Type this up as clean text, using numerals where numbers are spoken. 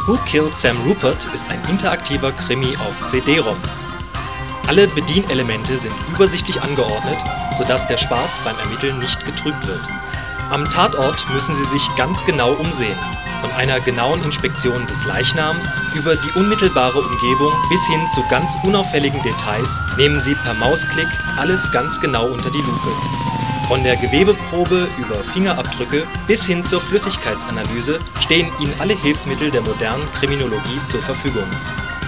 Who Killed Sam Rupert ist ein interaktiver Krimi auf CD-ROM. Alle Bedienelemente sind übersichtlich angeordnet, sodass der Spaß beim Ermitteln nicht getrübt wird. Am Tatort müssen Sie sich ganz genau umsehen. Von einer genauen Inspektion des Leichnams über die unmittelbare Umgebung bis hin zu ganz unauffälligen Details nehmen Sie per Mausklick alles ganz genau unter die Lupe. Von der Gewebeprobe über Fingerabdrücke bis hin zur Flüssigkeitsanalyse stehen Ihnen alle Hilfsmittel der modernen Kriminologie zur Verfügung.